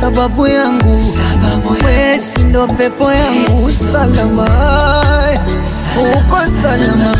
sababu yangu, wewe si ndo pepo yangu. Salama, uko salama,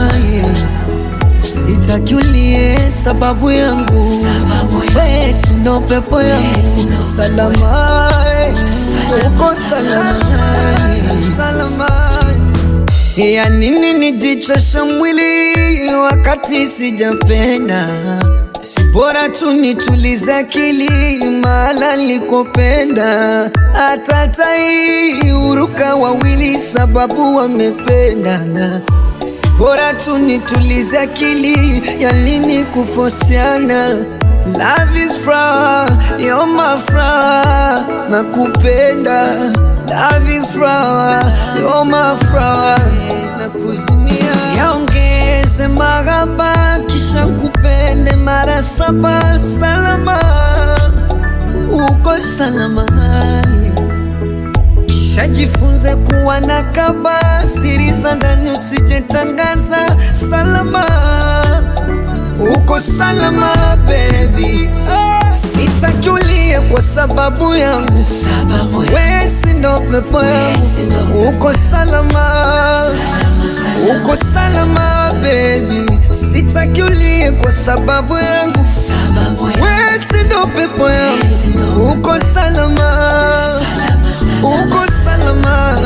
sitaki ulie sababu yangu, wewe si ndo pepo yangu. Salama, uko salama, salama. Ya nini nijichosha mwili wakati sijapenda? Si bora tu nitulize akili mahala nilikopenda. Hata tai uruka wawili sababu wamependana. Si bora tu nitulize akili, ya nini kufosiana? Love is fra, you're my fra, nakupenda. Love is fra, you're my fra, nakuzimia. Yaongeze magaba kisha kupende mara 7. Salama, uko salama, kisha jifunze kuwa nakaba. Siri za ndani usijetangaza. Salama, uko salama baby, sitaki ulie kwa sababu yangu, wewe si ndo pepo yangu. Uko salama, uko salama baby, sitaki ulie kwa sababu yangu, wewe si ndo pepo yangu. Uko salama, uko salama,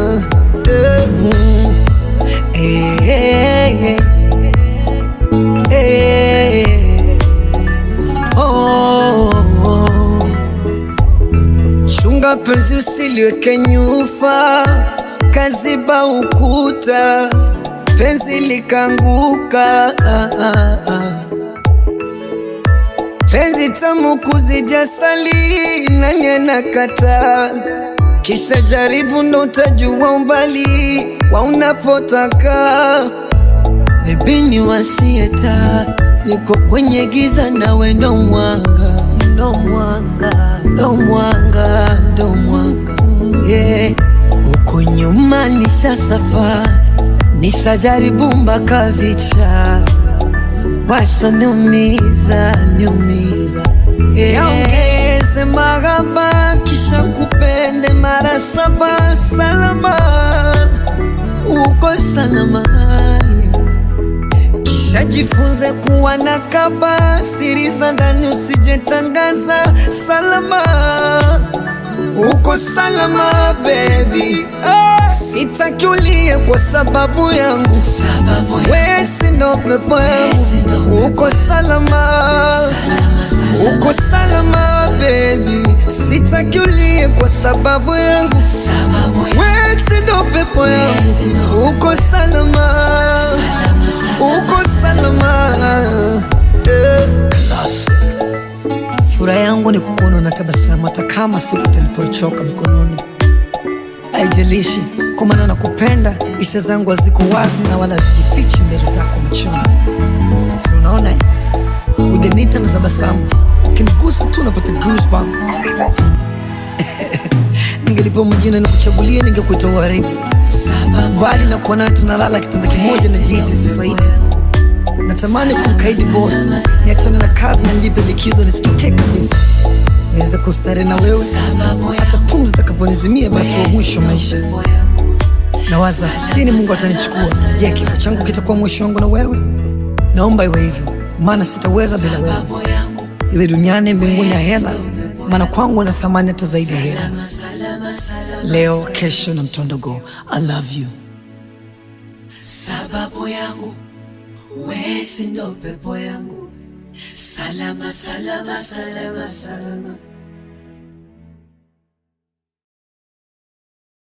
Chunga penzi usiliweke nyufa, kaziba ukuta, penzi likanguka. Penzi tamu kuzidi asali, nanye nakata. Kisha jaribu ndo utajua umbali wa unapotaka. Baby ni wasieta, niko kwenye giza nawe ndo mwanga, ndo mwanga, ndo mwanga, ndo mwanga, yeah. Uko nyuma nisha safari, nisha jaribu mpaka vicha, washa niumiza, niumiza, yeah. Yaongeze magaba kisha kupende mara 7. Salama, uko salama, kisha jifunze kuwa nakaba. Siri za ndani usijetangaza. Salama, uko salama baby, sitaki ulie kwa sababu yangu, wewe si ndo pepo yangu. Uko salama, uko salama baby, sitaki ulie kwa sababu yangu, wewe si ndo pepo yangu. Uko salama, uko salama, furaha yangu ni kukuona na tabasamu, hata kama siku nilipochoka mikononi. Haijalishi kwa maana nakupenda, hisia zangu haziko wazi na wala zijifichi mbele zako machoni. Si unaona udenita na tabasamu, ukinigusa tu napata goosebumps. Ningelipo majina na kuchagulia, ningekuita Waridi, bali na kuona tunalala kitanda kimoja na jinsi sifaida. Natamani kumkaidi boss, niachane na kazi na nijipe likizo nisitoke kabisa. Niweza kustare na wewe hata pumzi takaponizimia, basi wa mwisho maisha. Nawaza lini Mungu atanichukua. Je, kifo changu kitakuwa mwisho wangu na wewe? Naomba iwe hivyo, maana sitaweza bila wewe. Iwe duniani, mbinguni ya hela, maana kwangu na thamani hata zaidi ya hela. Leo, kesho na mtondogo. I love you. Sababu yangu, wewe si ndo pepo yangu. Salama, salama, salama, salama.